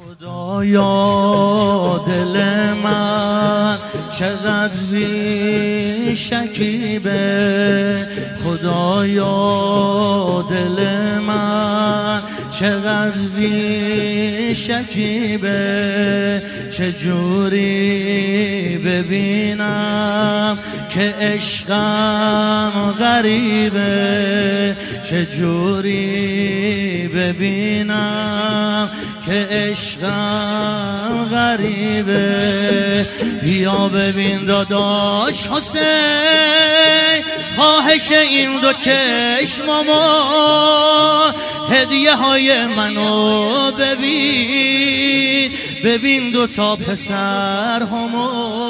خدایا دل من چقدر بی شکیبه، خدایا دل من چقدر بی شکیبه، چجوری ببینم که عشقم غریبه، چجوری ببینم که عشقم غریبه. بیا ببین داداش حسین، خواهش این دو چشمامو، هدیه های منو ببین، ببین دو تا پسر همو،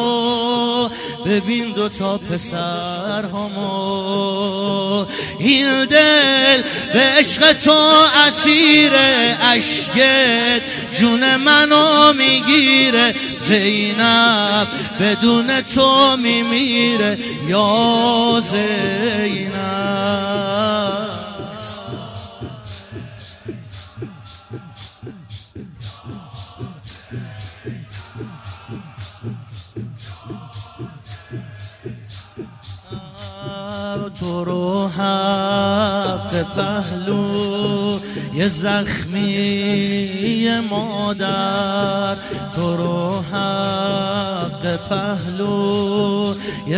ببین دو تا پسر همو. این دل به عشق تو اسیر، اشکت جون منو میگیره، زینب بدون تو میمیره یا زینب. تو رو حق پهلو یه زخمی مادر، تو رو حق پهلو یه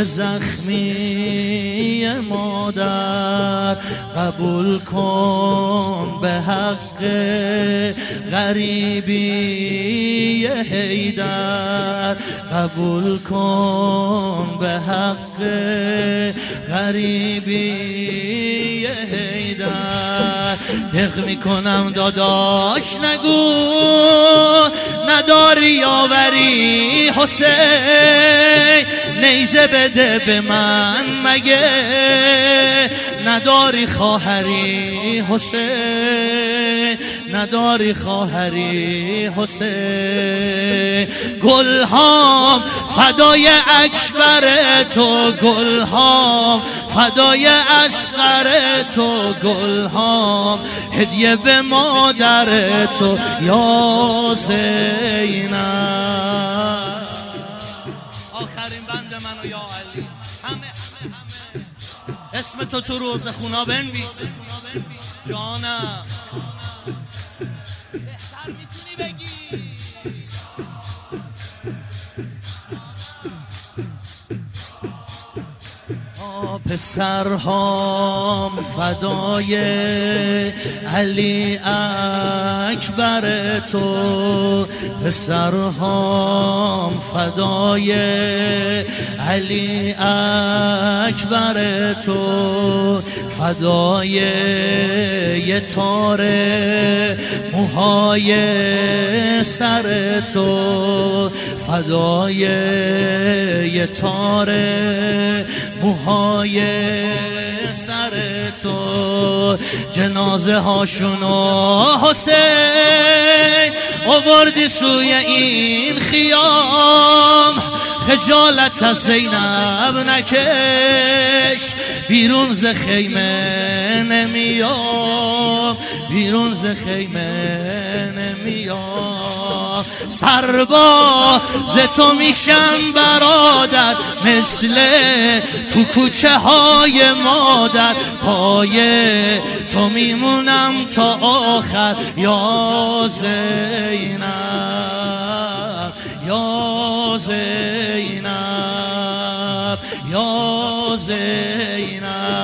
زخمی مادر، قبول کن به حق غریبی حیدر، قبول کن به حق غریبی حیدر. دق میکنم داداش نگو نداری یاوری حسین، نیزه بده به من مگه نداری خواهری حسین، نداری خواهری حسین. گلهام فدای اکبر تو، گلهام فدای اصغر تو، گلهام هدیه به مادر تو یا زینب. آخرین بند منو یا علی، همه اسم تو تو روز خونا بنویس جانم، بهتر میتونی بگی. پسرهام فدای علی اکبر تو، پسرهام فدای علی اکبر تو، فدای یه تار موهای سر تو، فدای یه تار موهای سر تو. جنازه هاشونو حسین آوردی سوی این خیام، خجالت از زینب نکش، بیرون ز خیمه نمیام، بیرون ز خیمه نمیام. سرباز تو میشم برادر، مثل تو کوچه های مادر، پای تو میمونم تا آخر یا زینب، یا زینب، یا زینب.